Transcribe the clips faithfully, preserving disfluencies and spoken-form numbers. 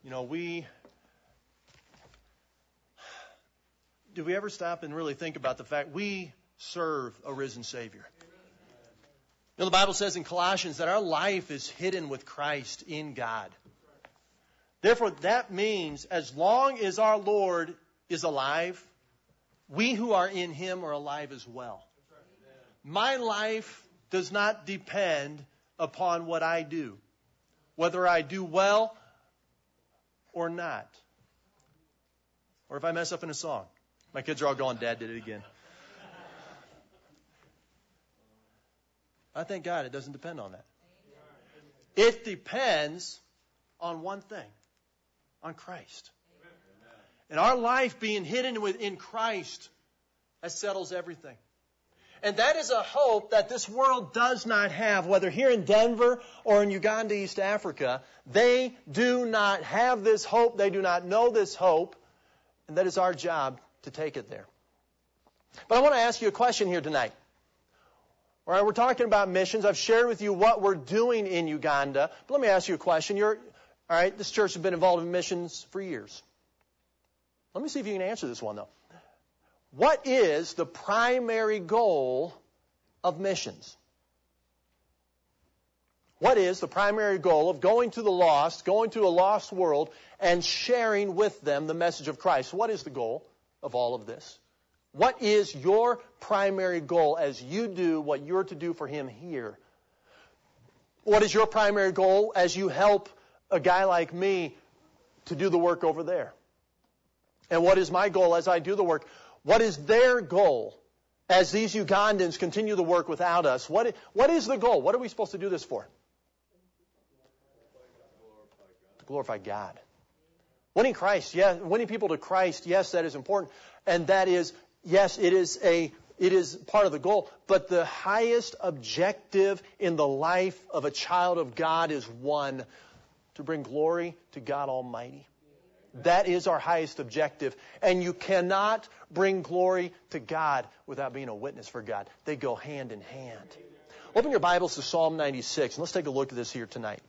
You know, we, do we ever stop and really think about the fact we serve a risen Savior? You know, the Bible says in Colossians that our life is hidden with Christ in God. Therefore, that means as long as our Lord is alive, we who are in Him are alive as well. My life does not depend upon what I do, whether I do well or not, or if I mess up in a song. My kids are all going, Dad did it again. I thank God it doesn't depend on that. It depends on one thing, on Christ. And our life being hidden within Christ, that settles everything. And that is a hope that this world does not have, whether here in Denver or in Uganda, East Africa. They do not have this hope. They do not know this hope. And that is our job to take it there. But I want to ask you a question here tonight. All right, we're talking about missions. I've shared with you what we're doing in Uganda. But let me ask you a question. You're, all right, this church has been involved in missions for years. Let me see if you can answer this one, though. What is the primary goal of missions? What is the primary goal of going to the lost, going to a lost world, and sharing with them the message of Christ? What is the goal of all of this? What is your primary goal as you do what you're to do for Him here? What is your primary goal as you help a guy like me to do the work over there? And what is my goal as I do the work? What is their goal as these Ugandans continue the work without us? What, what is the goal? What are we supposed to do this for? To glorify God. Winning Christ, yes, winning people to Christ, yes, that is important. And that is, yes, it is a, it is part of the goal. But the highest objective in the life of a child of God is one, to bring glory to God Almighty. That is our highest objective. And you cannot bring glory to God without being a witness for God. They go hand in hand. Open your Bibles to Psalm ninety-six, and let's take a look at this here tonight.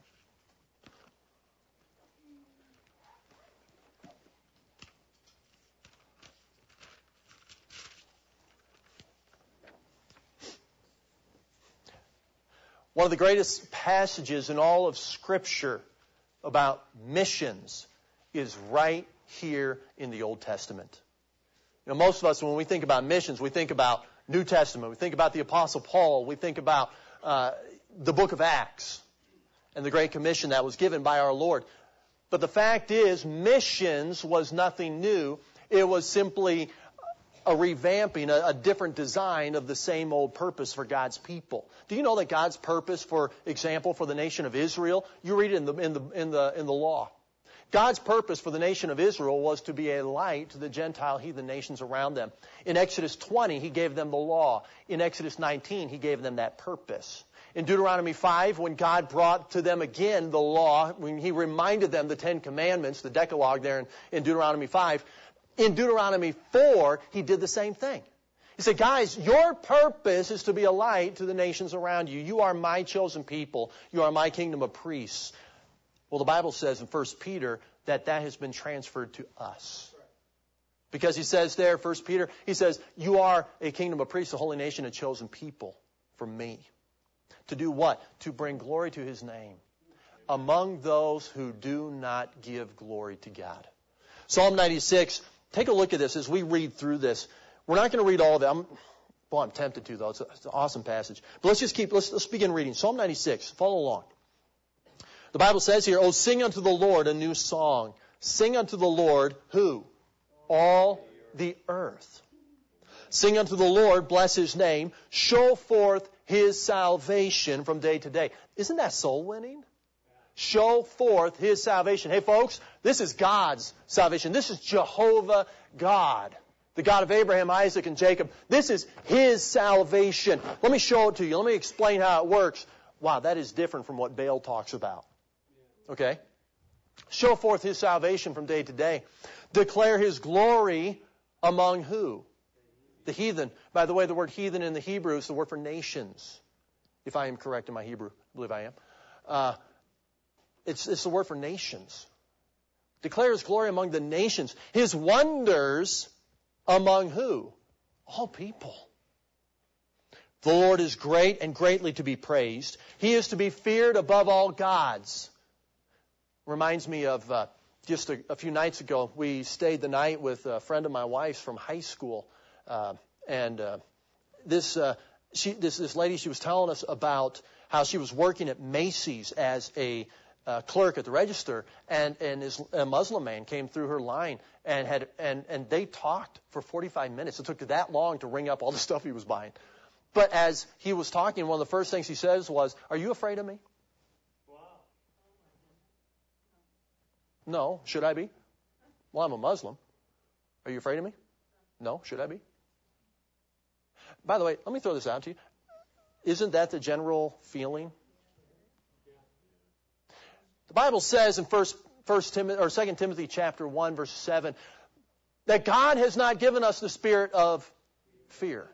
One of the greatest passages in all of Scripture about missions is right here in the Old Testament. You know, most of us, when we think about missions, we think about New Testament. We think about the Apostle Paul. We think about uh, the book of Acts and the Great Commission that was given by our Lord. But the fact is, missions was nothing new. It was simply a revamping, a, a different design of the same old purpose for God's people. Do you know that God's purpose, for example, for the nation of Israel, you read it in the in the in the in the law. God's purpose for the nation of Israel was to be a light to the Gentile heathen nations around them. In Exodus twenty, He gave them the law. In Exodus nineteen, He gave them that purpose. In Deuteronomy five, when God brought to them again the law, when He reminded them the Ten Commandments, the Decalogue there in, in Deuteronomy five, in Deuteronomy four, He did the same thing. He said, guys, your purpose is to be a light to the nations around you. You are my chosen people. You are my kingdom of priests. Well, the Bible says in First Peter that that has been transferred to us. Because he says there, First Peter, he says, you are a kingdom of priests, a holy nation, a chosen people for me. To do what? To bring glory to His name among those who do not give glory to God. Psalm ninety-six, take a look at this as we read through this. We're not going to read all of it. I'm, well, I'm tempted to, though. It's, a, it's an awesome passage. But let's just keep, let's, let's begin reading. Psalm ninety-six, follow along. The Bible says here, "Oh, sing unto the Lord a new song. Sing unto the Lord," who? All the earth. "Sing unto the Lord, bless His name. Show forth His salvation from day to day." Isn't that soul winning? Show forth His salvation. Hey folks, this is God's salvation. This is Jehovah God. The God of Abraham, Isaac, and Jacob. This is His salvation. Let me show it to you. Let me explain how it works. Wow, that is different from what Baal talks about. Okay? Show forth His salvation from day to day. Declare His glory among who? The heathen. By the way, the word heathen in the Hebrew is the word for nations. If I am correct in my Hebrew, I believe I am. Uh, it's, it's the word for nations. Declare His glory among the nations. His wonders among who? All people. The Lord is great and greatly to be praised. He is to be feared above all gods. Reminds me of uh, just a, a few nights ago, we stayed the night with a friend of my wife's from high school. Uh, and uh, this, uh, she, this this lady, she was telling us about how she was working at Macy's as a uh, clerk at the register, and, and this, a Muslim man came through her line, and had and, and they talked for forty-five minutes. It took that long to ring up all the stuff he was buying. But as he was talking, one of the first things he says was, "Are you afraid of me?" Wow. No. Should I be? Well, I'm a Muslim. Are you afraid of me? No. Should I be? By the way, let me throw this out to you. Isn't that the general feeling? The Bible says in First, First Timothy or Second Timothy chapter one, verse seven, that God has not given us the spirit of fear.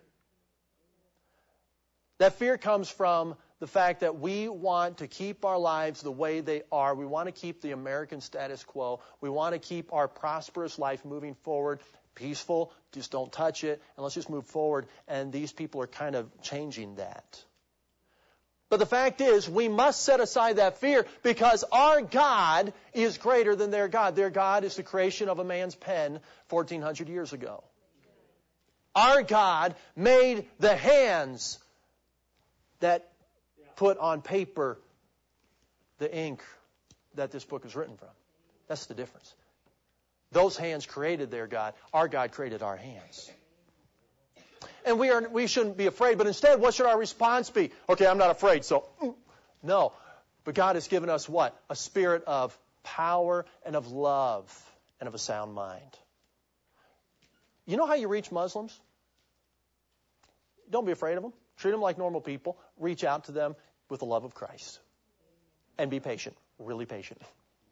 That fear comes from the fact that we want to keep our lives the way they are. We want to keep the American status quo. We want to keep our prosperous life moving forward, peaceful, just don't touch it, and let's just move forward. And these people are kind of changing that. But the fact is, we must set aside that fear because our God is greater than their God. Their God is the creation of a man's pen fourteen hundred years ago. Our God made the hands that put on paper the ink that this book is written from. That's the difference. Those hands created their God. Our God created our hands. And we are we shouldn't be afraid, but instead, what should our response be? Okay, I'm not afraid, so no. But God has given us what? A spirit of power and of love and of a sound mind. You know how you reach Muslims? Don't be afraid of them. Treat them like normal people. Reach out to them with the love of Christ. And be patient. Really patient.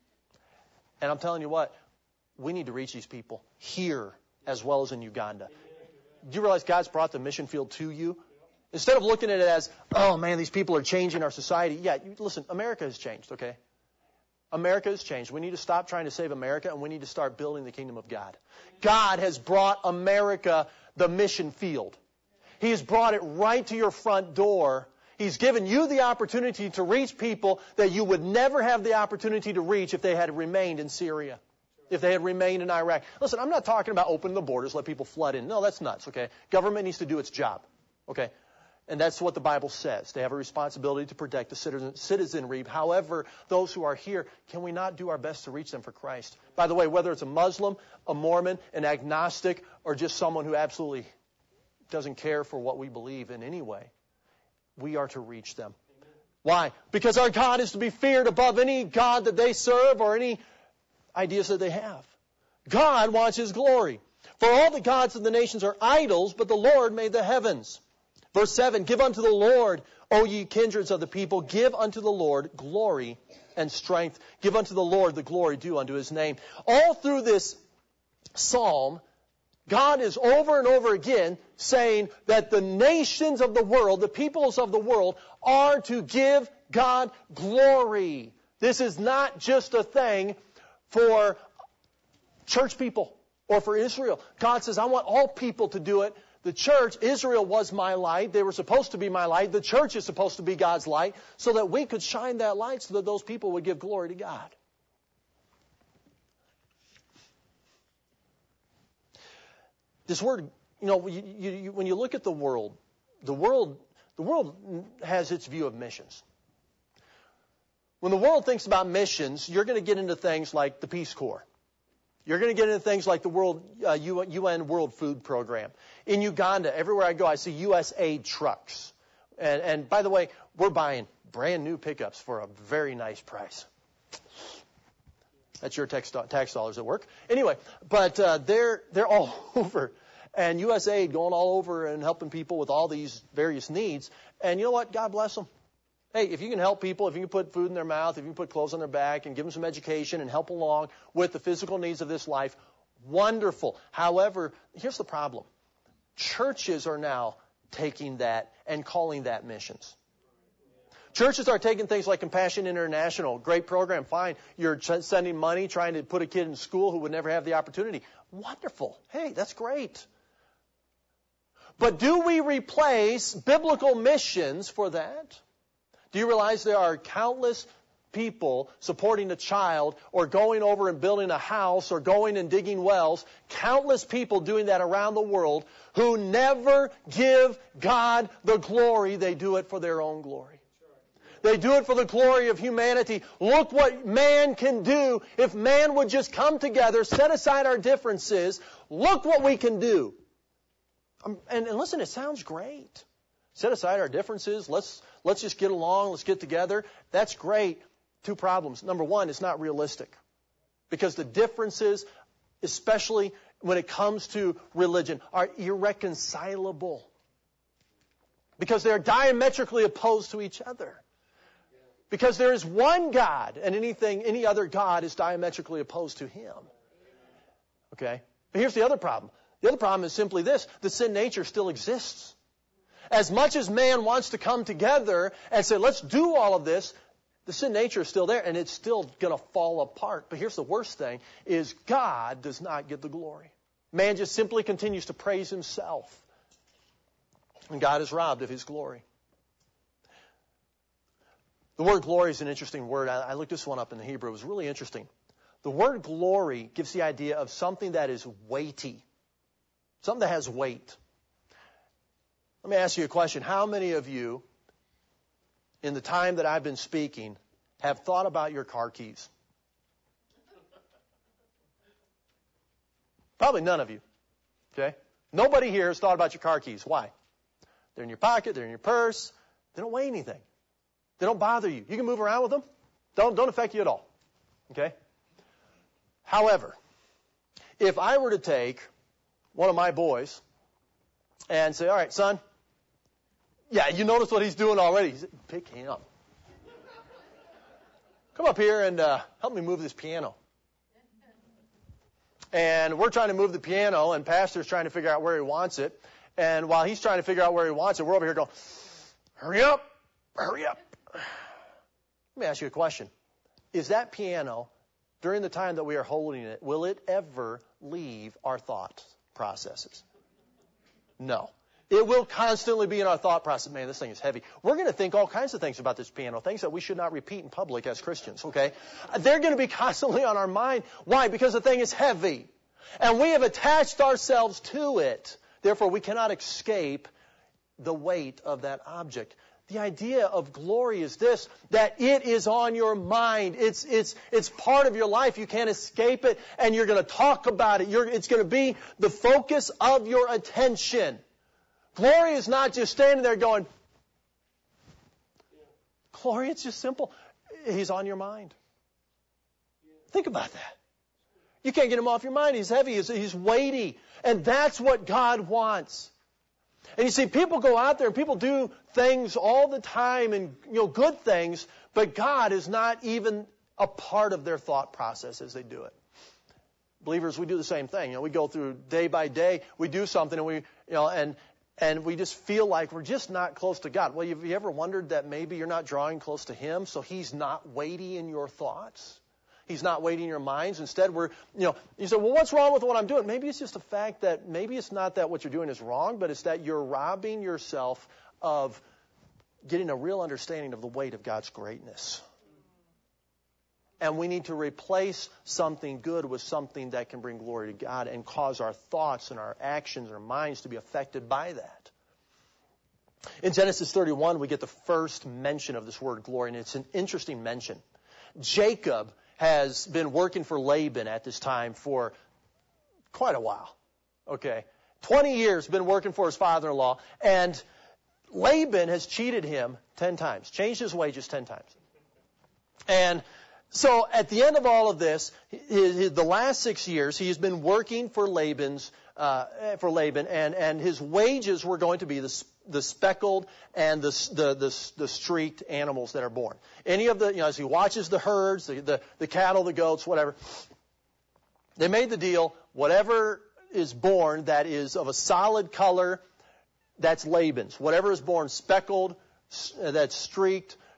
And I'm telling you what, we need to reach these people here as well as in Uganda. Do you realize God's brought the mission field to you? Instead of looking at it as, oh man, these people are changing our society. Yeah, you, listen, America has changed, okay? America has changed. We need to stop trying to save America, and we need to start building the kingdom of God. God has brought America the mission field. He has brought it right to your front door. He's given you the opportunity to reach people that you would never have the opportunity to reach if they had remained in Syria, if they had remained in Iraq. Listen, I'm not talking about opening the borders, let people flood in. No, that's nuts, okay? Government needs to do its job, okay? And that's what the Bible says. They have a responsibility to protect the citizen, citizenry. However, those who are here, can we not do our best to reach them for Christ? By the way, whether it's a Muslim, a Mormon, an agnostic, or just someone who absolutely doesn't care for what we believe in any way, we are to reach them. Why? Because our God is to be feared above any God that they serve or any ideas that they have. God wants His glory. For all the gods of the nations are idols, but the Lord made the heavens. Verse seven, give unto the Lord, O ye kindreds of the people, give unto the Lord glory and strength. Give unto the Lord the glory due unto His name. All through this psalm, God is over and over again saying that the nations of the world, the peoples of the world, are to give God glory. This is not just a thing for church people or for Israel. God says, I want all people to do it. The church, Israel was my light. They were supposed to be my light. The church is supposed to be God's light so that we could shine that light so that those people would give glory to God. This word, you know, you, you, you, when you look at the world, the world, the world has its view of missions. When the world thinks about missions, you're going to get into things like the Peace Corps. You're going to get into things like the World uh, U N World Food Program. In Uganda, everywhere I go, I see U S A I D trucks. And, and by the way, we're buying brand new pickups for a very nice price. That's your tax, tax dollars at work. Anyway, but uh, they're they're all over. And U S A I D going all over and helping people with all these various needs. And you know what? God bless them. Hey, if you can help people, if you can put food in their mouth, if you can put clothes on their back and give them some education and help along with the physical needs of this life, wonderful. However, here's the problem. Churches are now taking that and calling that missions. Churches are taking things like Compassion International, great program, fine. You're ch- sending money, trying to put a kid in school who would never have the opportunity. Wonderful. Hey, that's great. But do we replace biblical missions for that? Do you realize there are countless people supporting a child or going over and building a house or going and digging wells, countless people doing that around the world who never give God the glory. They do it for their own glory. They do it for the glory of humanity. Look what man can do if man would just come together, set aside our differences. Look what we can do. Um, and, and listen, it sounds great. Set aside our differences. Let's, let's just get along. Let's get together. That's great. Two problems. Number one, it's not realistic. Because the differences, especially when it comes to religion, are irreconcilable. Because they're diametrically opposed to each other. Because there is one God, and anything, any other God is diametrically opposed to Him. Okay? But here's the other problem. The other problem is simply this. The sin nature still exists. As much as man wants to come together and say, let's do all of this, the sin nature is still there, and it's still going to fall apart. But here's the worst thing, is God does not get the glory. Man just simply continues to praise himself. And God is robbed of His glory. The word glory is an interesting word. I, I looked this one up in the Hebrew. It was really interesting. The word glory gives the idea of something that is weighty. Something that has weight. Let me ask you a question. How many of you, in the time that I've been speaking, have thought about your car keys? Probably none of you. Okay? Nobody here has thought about your car keys. Why? They're in your pocket. They're in your purse. They don't weigh anything. They don't bother you. You can move around with them. Don't, don't affect you at all. Okay? However, if I were to take one of my boys and say, all right, son, yeah, you notice what he's doing already. He said, pick him up. Come up here and uh, help me move this piano. And we're trying to move the piano, and Pastor's trying to figure out where he wants it. And while he's trying to figure out where he wants it, we're over here going, hurry up, hurry up. Let me ask you a question. Is that piano, during the time that we are holding it, will it ever leave our thought processes? No. It will constantly be in our thought process. Man, this thing is heavy. We're going to think all kinds of things about this piano, things that we should not repeat in public as Christians, okay? They're going to be constantly on our mind. Why? Because the thing is heavy. And we have attached ourselves to it. Therefore, we cannot escape the weight of that object. The idea of glory is this, that it is on your mind. It's, it's, it's part of your life. You can't escape it, and you're going to talk about it. You're, it's going to be the focus of your attention. Glory is not just standing there going, glory, it's just simple. He's on your mind. Think about that. You can't get Him off your mind. He's heavy. He's, he's weighty. And that's what God wants. And you see, people go out there and people do things all the time and, you know, good things, but God is not even a part of their thought process as they do it. Believers, we do the same thing. You know, we go through day by day, we do something and we, you know, and, and we just feel like we're just not close to God. Well, have you ever wondered that maybe you're not drawing close to Him, so He's not weighty in your thoughts? He's not weighty in your minds. Instead, we're, you know, you say, well, what's wrong with what I'm doing? Maybe it's just the fact that maybe it's not that what you're doing is wrong, but it's that you're robbing yourself of getting a real understanding of the weight of God's greatness. And we need to replace something good with something that can bring glory to God and cause our thoughts and our actions, our minds to be affected by that. In Genesis thirty-one, we get the first mention of this word glory, and it's an interesting mention. Jacob has been working for Laban at this time for quite a while. Okay. twenty years been working for his father-in-law, and Laban has cheated him ten times, changed his wages ten times. And so at the end of all of this, his, his, the last six years, he has been working for Laban's, uh, for Laban, and, and his wages were going to be the, the speckled and the, the, the, the streaked animals that are born. Any of the, you know, as he watches the herds, the, the, the cattle, the goats, whatever, they made the deal, whatever is born that is of a solid color, that's Laban's. Whatever is born speckled, that's streaked,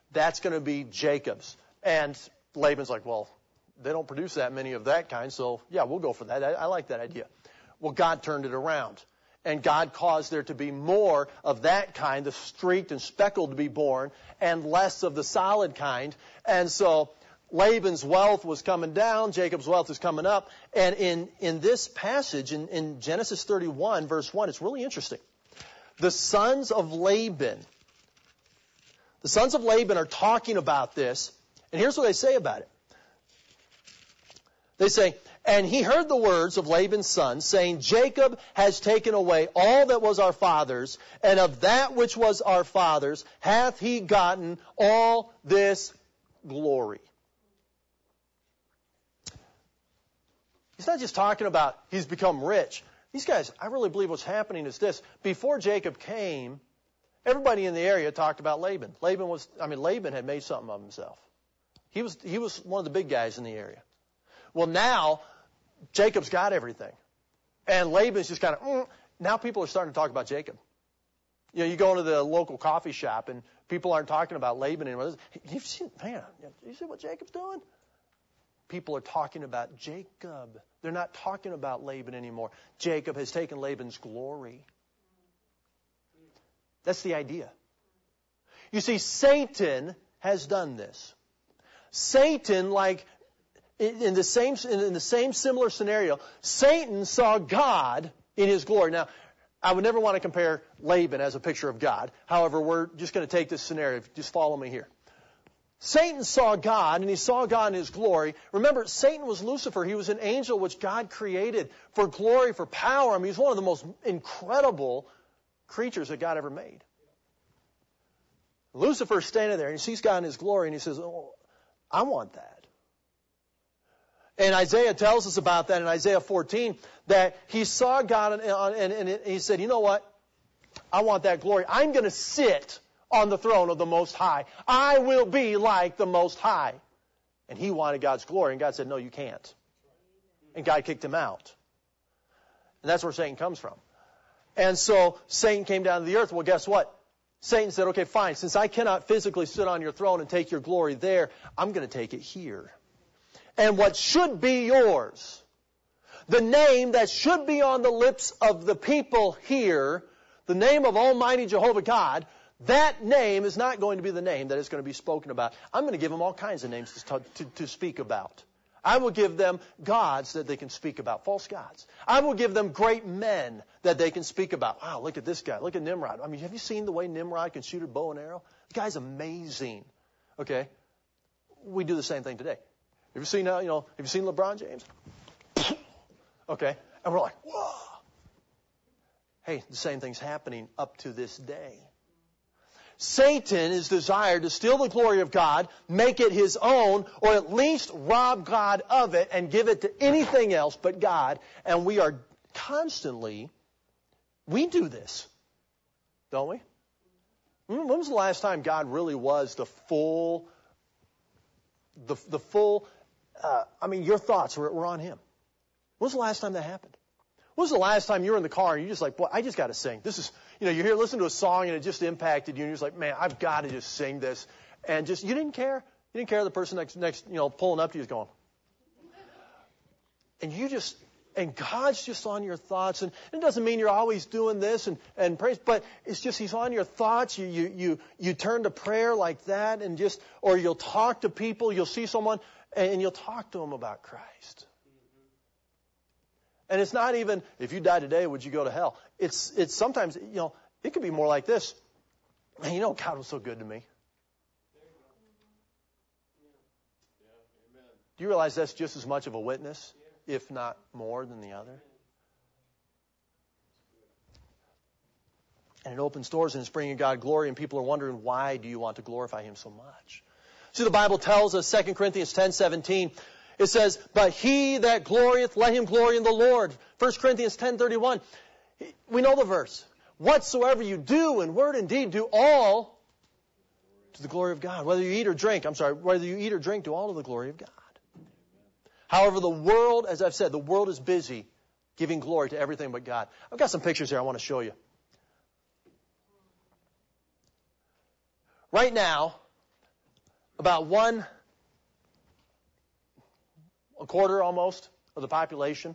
that's going to be Jacob's. And Laban's like, well, they don't produce that many of that kind, so yeah, we'll go for that. I, I like that idea. Well, God turned it around. And God caused there to be more of that kind, the streaked and speckled, to be born, and less of the solid kind. And so Laban's wealth was coming down, Jacob's wealth is coming up. And in, in this passage, in, in Genesis thirty-one, verse one, it's really interesting. The sons of Laban, the sons of Laban are talking about this, and here's what they say about it. They say, and he heard the words of Laban's sons, saying, Jacob has taken away all that was our father's, and of that which was our father's hath he gotten all this glory. He's not just talking about he's become rich. These guys, I really believe what's happening is this. Before Jacob came, everybody in the area talked about Laban. Laban was, I mean, Laban had made something of himself. He was, he was one of the big guys in the area. Well, now, Jacob's got everything. And Laban's just kind of, mm. Now people are starting to talk about Jacob. You know, you go into the local coffee shop and people aren't talking about Laban anymore. You've seen, man, you see what Jacob's doing? People are talking about Jacob. They're not talking about Laban anymore. Jacob has taken Laban's glory. That's the idea. You see, Satan has done this. Satan, like, in the same, in the same similar scenario, Satan saw God in his glory. Now, I would never want to compare Laban as a picture of God. However, we're just going to take this scenario. Just follow me here. Satan saw God, and he saw God in his glory. Remember, Satan was Lucifer. He was an angel which God created for glory, for power. I mean, he's one of the most incredible creatures that God ever made. Lucifer's standing there, and he sees God in his glory, and he says, oh, I want that. And Isaiah tells us about that in Isaiah fourteen, that he saw God and, and, and he said, you know what? I want that glory. I'm going to sit on the throne of the Most High. I will be like the Most High. And he wanted God's glory, and God said, no, you can't. And God kicked him out. And that's where Satan comes from. And so Satan came down to the earth. Well, guess what? Satan said, okay, fine. Since I cannot physically sit on your throne and take your glory there, I'm going to take it here. And what should be yours, the name that should be on the lips of the people here, the name of Almighty Jehovah God, that name is not going to be the name that is going to be spoken about. I'm going to give them all kinds of names to, to, to speak about. I will give them gods that they can speak about, false gods. I will give them great men that they can speak about. Wow, look at this guy. Look at Nimrod. I mean, have you seen the way Nimrod can shoot a bow and arrow? The guy's amazing. Okay? We do the same thing today. Have you seen, uh, you know, have you seen LeBron James? Okay. And we're like, whoa. Hey, the same thing's happening up to this day. Satan is desired to steal the glory of God, make it his own, or at least rob God of it and give it to anything else but God. And we are constantly, we do this, don't we? When was the last time God really was the full, the, the full, uh, I mean, your thoughts were, were on him? When was the last time that happened? When was the last time you were in the car and you're just like, boy, I just got to sing. This is, you know, you're here listening to a song and it just impacted you and you're just like, man, I've got to just sing this. And just, you didn't care. You didn't care the person next, next, you know, pulling up to you is going. And you just, and God's just on your thoughts. And it doesn't mean you're always doing this and, and praise, but it's just he's on your thoughts. You, you, you, you turn to prayer like that and just, or you'll talk to people. You'll see someone and you'll talk to them about Christ. And it's not even, if you died today, would you go to hell? It's, it's sometimes, you know, it could be more like this. Man, you know, God was so good to me. Do you realize that's just as much of a witness, if not more than the other? And it opens doors and it's bringing God glory, and people are wondering, why do you want to glorify him so much? See, the Bible tells us, Second Corinthians ten seventeen, it says, but he that glorieth, let him glory in the Lord. First Corinthians ten thirty-one. We know the verse. Whatsoever you do in word and deed, do all to the glory of God. Whether you eat or drink, I'm sorry, whether you eat or drink, do all to the glory of God. However, the world, as I've said, the world is busy giving glory to everything but God. I've got some pictures here I want to show you. Right now, about one, a quarter almost of the population.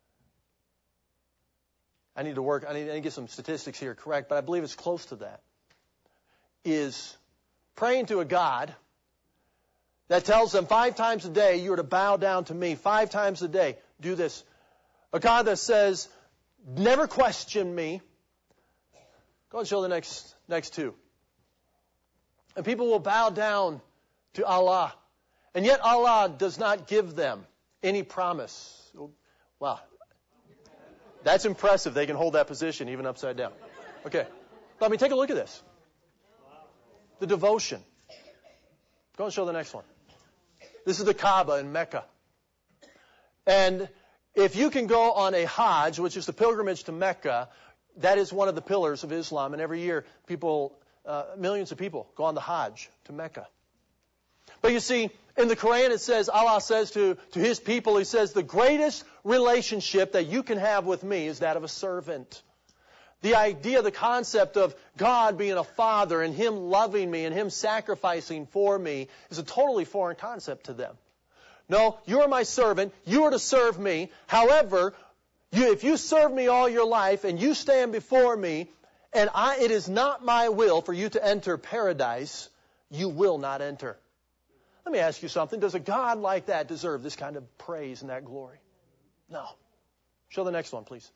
I need to work, I need to get some statistics here correct, but I believe it's close to that, is praying to a God that tells them five times a day, you are to bow down to me. Five times a day, do this. A God that says, never question me. Go and show the next, next two. And people will bow down to Allah. And yet Allah does not give them any promise. Wow. That's impressive. They can hold that position even upside down. Okay. Let me take a look at this. The devotion. Go and show the next one. This is the Kaaba in Mecca. And if you can go on a Hajj, which is the pilgrimage to Mecca, that is one of the pillars of Islam. And every year, people, uh, millions of people go on the Hajj to Mecca. But you see, in the Quran it says, Allah says to, to His people, He says, the greatest relationship that you can have with me is that of a servant. The idea, the concept of God being a father and Him loving me and Him sacrificing for me is a totally foreign concept to them. No, you are my servant. You are to serve me. However, you, if you serve me all your life and you stand before me, and I, it is not my will for you to enter paradise, you will not enter. Let me ask you something. Does a God like that deserve this kind of praise and that glory? No. Show the next one, please.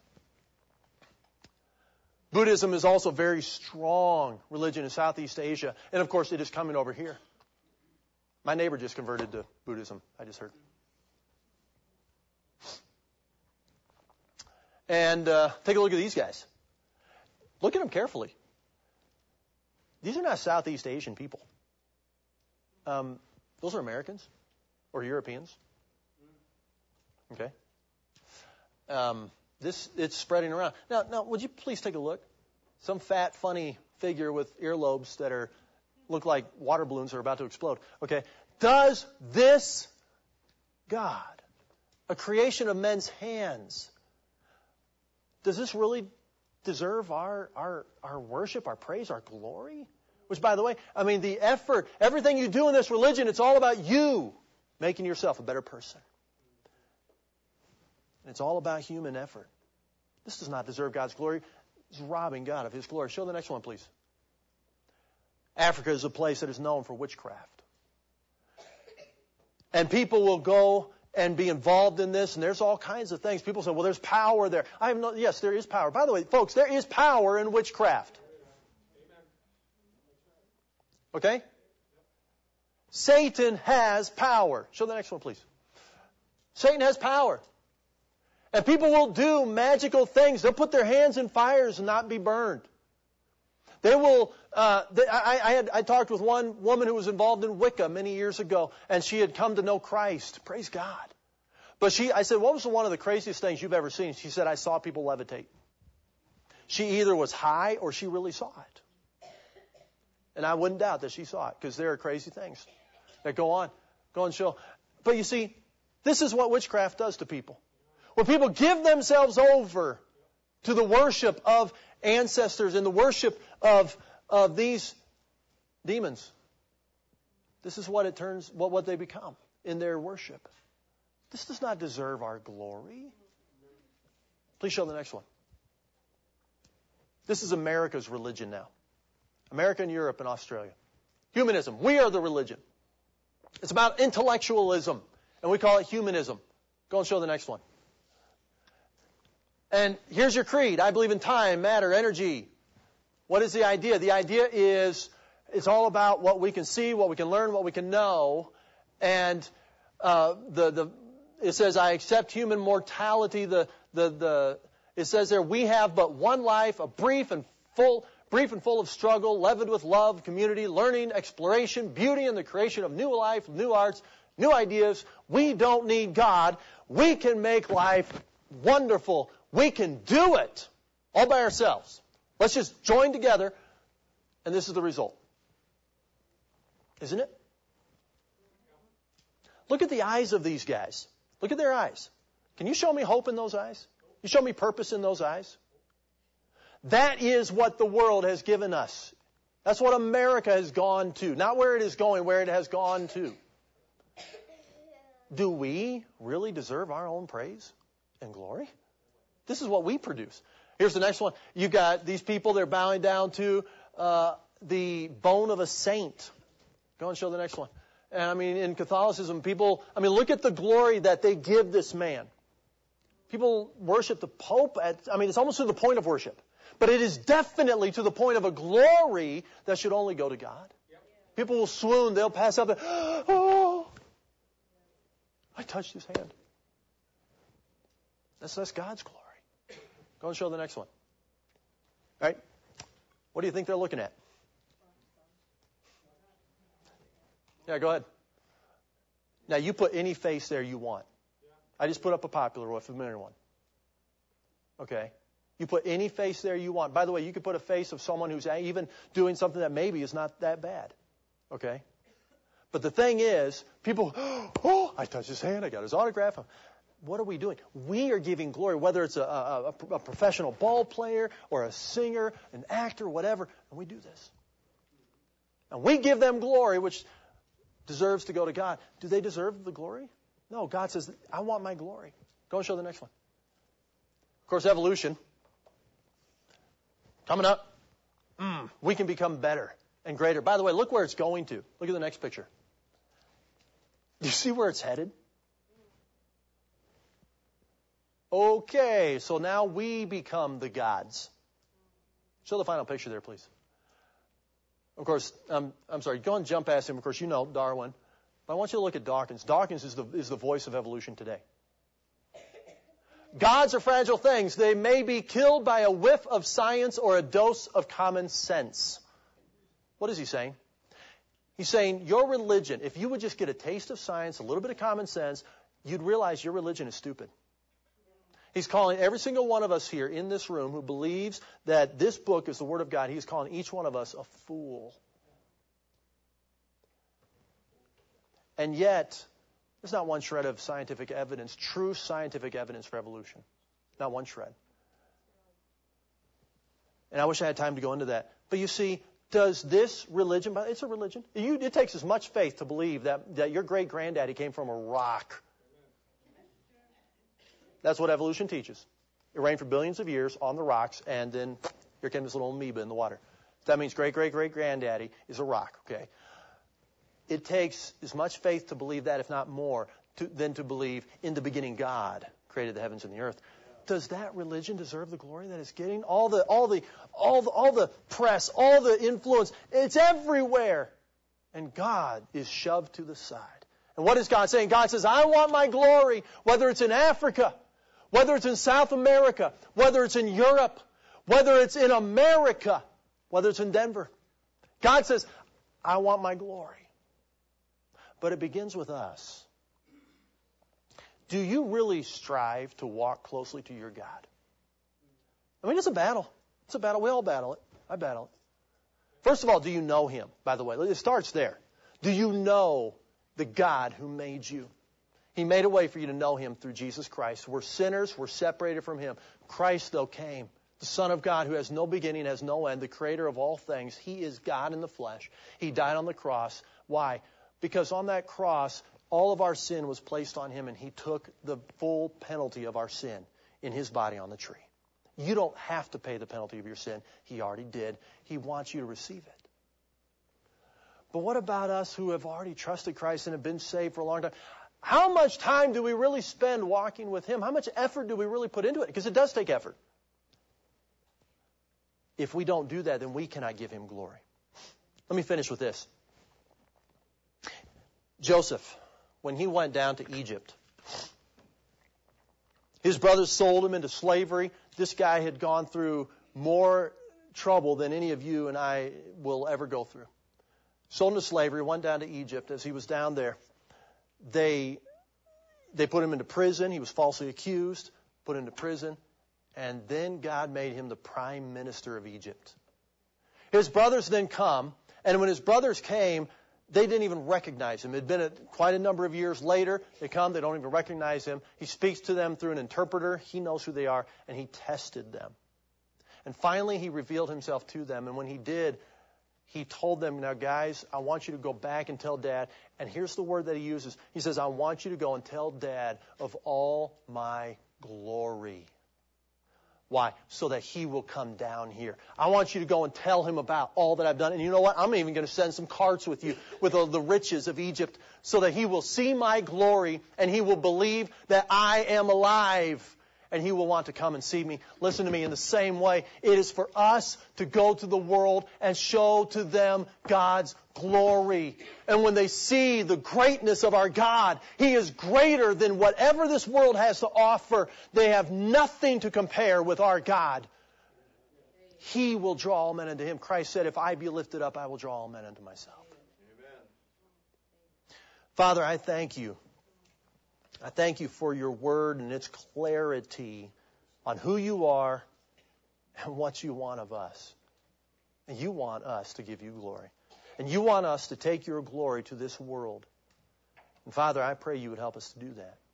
Buddhism is also a very strong religion in Southeast Asia. And, of course, it is coming over here. My neighbor just converted to Buddhism, I just heard. And uh, take a look at these guys. Look at them carefully. These are not Southeast Asian people. Um, those are Americans or Europeans. Okay? Um, this it's spreading around. Now, now, would you please take a look? Some fat, funny figure with earlobes that are look like water balloons are about to explode. Okay? Does this God, a creation of men's hands, does this really deserve our our our worship, our praise, our glory? Which, by the way, I mean, the effort, everything you do in this religion, it's all about you making yourself a better person. And it's all about human effort. This does not deserve God's glory. It's robbing God of His glory. Show the next one, please. Africa is a place that is known for witchcraft. And people will go and be involved in this, and there's all kinds of things. People say, well, there's power there. I have no, yes, there is power. By the way, folks, there is power in witchcraft. Okay? Satan has power. Show the next one, please. Satan has power. And people will do magical things. They'll put their hands in fires and not be burned. They will, uh, they, I, I, had, I talked with one woman who was involved in Wicca many years ago, and she had come to know Christ. Praise God. But she, I said, what was one of the craziest things you've ever seen? She said, I saw people levitate. She either was high or she really saw it. And I wouldn't doubt that she saw it, because there are crazy things that go on. Go and show. But you see, this is what witchcraft does to people. When people give themselves over to the worship of ancestors and the worship of, of these demons, this is what it turns, what, what they become in their worship. This does not deserve our glory. Please show the next one. This is America's religion now. America and Europe and Australia. Humanism. We are the religion. It's about intellectualism, and we call it humanism. Go and show the next one. And here's your creed. I believe in time, matter, energy. What is the idea? The idea is it's all about what we can see, what we can learn, what we can know. And uh, the the it says, I accept human mortality. The the the it says there, we have but one life, a brief and full. Brief and full of struggle, leavened with love, community, learning, exploration, beauty, and the creation of new life, new arts, new ideas. We don't need God. We can make life wonderful. We can do it all by ourselves. Let's just join together, and this is the result. Isn't it? Look at the eyes of these guys. Look at their eyes. Can you show me hope in those eyes? You show me purpose in those eyes? That is what the world has given us. That's what America has gone to. Not where it is going, where it has gone to. Do we really deserve our own praise and glory? This is what we produce. Here's the next one. You've got these people, they're bowing down to uh, the bone of a saint. Go and show the next one. And I mean, in Catholicism, people, I mean, look at the glory that they give this man. People worship the Pope at, I mean, it's almost to the point of worship. But it is definitely to the point of a glory that should only go to God. People will swoon, they'll pass up, and, oh, I touched his hand. That's, that's God's glory. Go and show the next one. All right? What do you think they're looking at? Yeah, go ahead. Now, you put any face there you want. I just put up a popular one, a familiar one. Okay? You put any face there you want. By the way, you could put a face of someone who's even doing something that maybe is not that bad. Okay? But the thing is, people, oh, I touched his hand, I got his autograph. What are we doing? We are giving glory, whether it's a, a, a professional ball player or a singer, an actor, whatever, and we do this. And we give them glory, which deserves to go to God. Do they deserve the glory? No, God says, I want my glory. Go and show the next one. Of course, evolution. Coming up, mm, we can become better and greater. By the way, look where it's going to. Look at the next picture. Do you see where it's headed? Okay, so now we become the gods. Show the final picture there, please. Of course, um, I'm sorry, go and jump past him. Of course, you know Darwin. But I want you to look at Dawkins. Dawkins is the, is the voice of evolution today. Gods are fragile things. They may be killed by a whiff of science or a dose of common sense. What is he saying? He's saying your religion, if you would just get a taste of science, a little bit of common sense, you'd realize your religion is stupid. He's calling every single one of us here in this room who believes that this book is the Word of God, he's calling each one of us a fool. And yet, there's not one shred of scientific evidence, true scientific evidence for evolution. Not one shred. And I wish I had time to go into that. But you see, does this religion, it's a religion. You, it takes as much faith to believe that, that your great-granddaddy came from a rock. That's what evolution teaches. It rained for billions of years on the rocks, and then here came this little amoeba in the water. That means great-great-great-granddaddy is a rock, okay? It takes as much faith to believe that, if not more, to, than to believe in the beginning God created the heavens and the earth. Does that religion deserve the glory that it's getting? All the, all the, all the, all the press, all the influence, it's everywhere. And God is shoved to the side. And what is God saying? God says, I want my glory, whether it's in Africa, whether it's in South America, whether it's in Europe, whether it's in America, whether it's in Denver. God says, I want my glory. But it begins with us. Do you really strive to walk closely to your God? I mean, it's a battle. It's a battle. We all battle it. I battle it. First of all, do you know Him? By the way, it starts there. Do you know the God who made you? He made a way for you to know Him through Jesus Christ. We're sinners. We're separated from Him. Christ, though, came. The Son of God who has no beginning, has no end, the Creator of all things. He is God in the flesh. He died on the cross. Why? Because on that cross, all of our sin was placed on Him, and He took the full penalty of our sin in His body on the tree. You don't have to pay the penalty of your sin. He already did. He wants you to receive it. But what about us who have already trusted Christ and have been saved for a long time? How much time do we really spend walking with Him? How much effort do we really put into it? Because it does take effort. If we don't do that, then we cannot give Him glory. Let me finish with this. Joseph, when he went down to Egypt, his brothers sold him into slavery. This guy had gone through more trouble than any of you and I will ever go through. Sold into slavery, went down to Egypt. As he was down there, they they put him into prison. He was falsely accused, put into prison, and then God made him the prime minister of Egypt. His brothers then come, and when his brothers came, they didn't even recognize him. It had been a, quite a number of years later. They come, they don't even recognize him. He speaks to them through an interpreter. He knows who they are, and he tested them. And finally, he revealed himself to them, and when he did, He told them, now guys, I want you to go back and tell Dad. And here's the word that he uses. He says, I want you to go and tell Dad of all my glory. Why? So that he will come down here. I want you to go and tell him about all that I've done. And you know what? I'm even going to send some carts with you with all the riches of Egypt so that he will see my glory and he will believe that I am alive. And he will want to come and see me. Listen to me, in the same way, it is for us to go to the world and show to them God's glory. And when they see the greatness of our God, He is greater than whatever this world has to offer. They have nothing to compare with our God. He will draw all men unto Him. Christ said, if I be lifted up, I will draw all men unto myself. Amen. Father, I thank you. I thank you for your word and its clarity on who you are and what you want of us. And you want us to give you glory. And you want us to take your glory to this world. And Father, I pray you would help us to do that.